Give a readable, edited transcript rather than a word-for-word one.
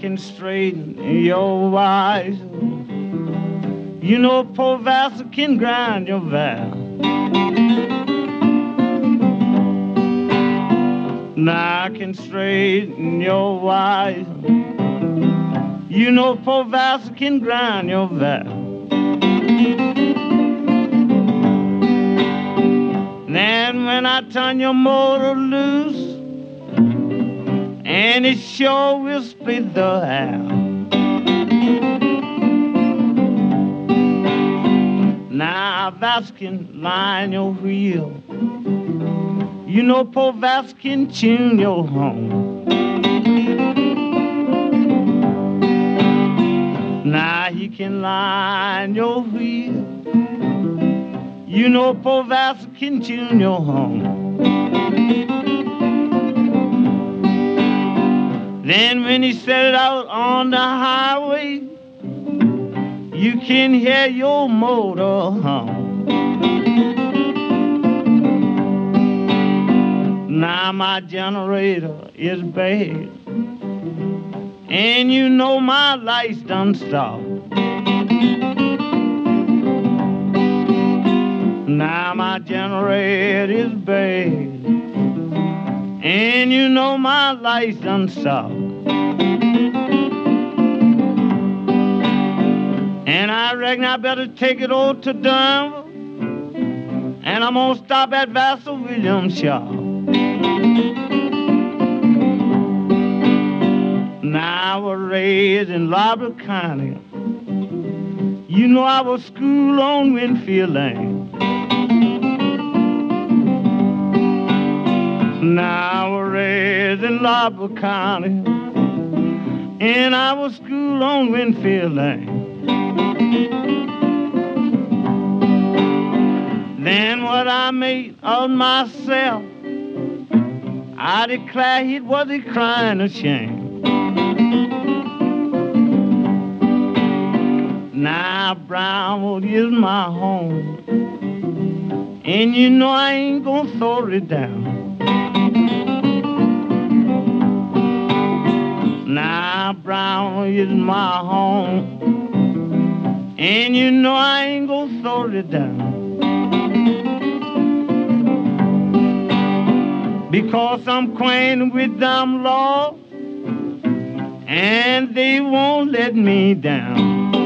can straighten your wires. You know poor Vassal can grind your vow. Now I can straighten your wires. You know poor Vassal can grind your vow. Then when I turn your motor loose, and it sure will split the house. Now Vassal can line your wheel. You know poor Vassal can tune your horn. Now he can line your wheel. You know poor Vassal can tune your horn. Then when he set out on the highway, you can hear your motor hum. Now my generator is bad, and you know my lights done stopped. Now my generator is bad, and you know my lights done stopped. And I reckon I better take it over to Denver, and I'm gonna stop at Vassal Williams shop. Now I was raised in Lobby County. You know I was schooled on Winfield Lane. Now I was raised in Lobby County, and I was schooled on Winfield Lane. Then what I made of myself, I declare it was a crying of shame. Now Brownwood is my home, and you know I ain't gonna throw it down. Now Brownwood is my home, and you know I ain't gonna throw it down. Because I'm acquainted with them laws, and they won't let me down.